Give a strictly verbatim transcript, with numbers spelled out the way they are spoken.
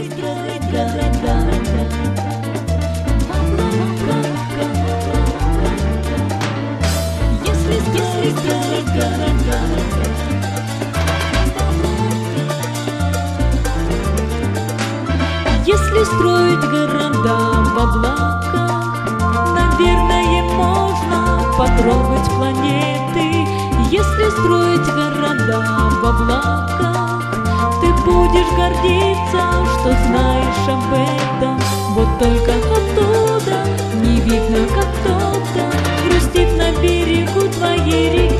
строить города в облаках, если строить города, если строить города в облаках, наверное, можно потрогать планеты. Если строить города в облаках, ты будешь гордиться, что знаешь об этом. Вот только оттуда не видно, как кто-то грустит на берегу твоей реки.